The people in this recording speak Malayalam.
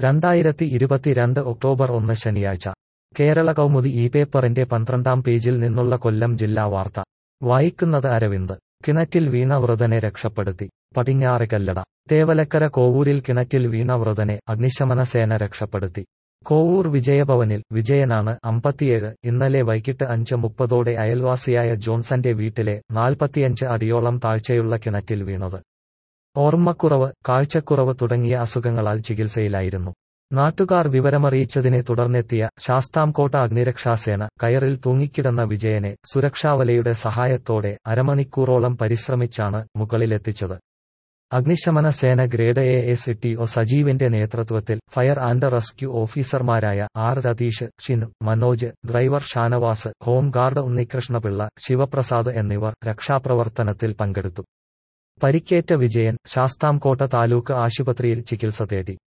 2022 ഒക്ടോബർ 1 ശനിയാഴ്ച കേരള കൗമുദി ഈ പേപ്പറിന്റെ 12-ാം പേജിൽ നിന്നുള്ള കൊല്ലം ജില്ലാ വാർത്ത വായിക്കുന്നത് അരവിന്ദ്. കിണറ്റിൽ വീണ വൃതനെ രക്ഷപ്പെടുത്തി. പടിഞ്ഞാറെ കല്ലട. തേവലക്കര കോവൂരിൽ കിണറ്റിൽ വീണ വൃതനെ അഗ്നിശമന സേന രക്ഷപ്പെടുത്തി. കോവൂർ വിജയഭവനിൽ വിജയനാണ് 57 ഇന്നലെ വൈകിട്ട് 5:30 അയൽവാസിയായ ജോൺസന്റെ വീട്ടിലെ 45 അടിയോളം താഴ്ചയുള്ള കിണറ്റിൽ വീണത്. ഓർമ്മക്കുറവ്, കാഴ്ചക്കുറവ് തുടങ്ങിയ അസുഖങ്ങളാൽ ചികിത്സയിലായിരുന്നു. നാട്ടുകാർ വിവരമറിയിച്ചതിനെ തുടർന്നെത്തിയ ശാസ്താംകോട്ട അഗ്നിരക്ഷാസേന കയറിൽ തൂങ്ങിക്കിടന്ന വിജയനെ സുരക്ഷാവലയുടെ സഹായത്തോടെ അരമണിക്കൂറോളം പരിശ്രമിച്ചാണ് മുകളിലെത്തിച്ചത്. അഗ്നിശമന സേന ഗ്രേഡ് ASTO സജീവിന്റെ നേതൃത്വത്തിൽ ഫയർ ആൻഡ് റെസ്ക്യൂ ഓഫീസർമാരായ R Ratheesh, Shin, Manoj, driver Shanavas, home guard Unnikrishnapillai, Sivaprasad എന്നിവർ രക്ഷാപ്രവർത്തനത്തിൽ പങ്കെടുത്തു. പരിക്കേറ്റ വിജയൻ ശാസ്താംകോട്ട താലൂക്ക് ആശുപത്രിയിൽ ചികിത്സ തേടി.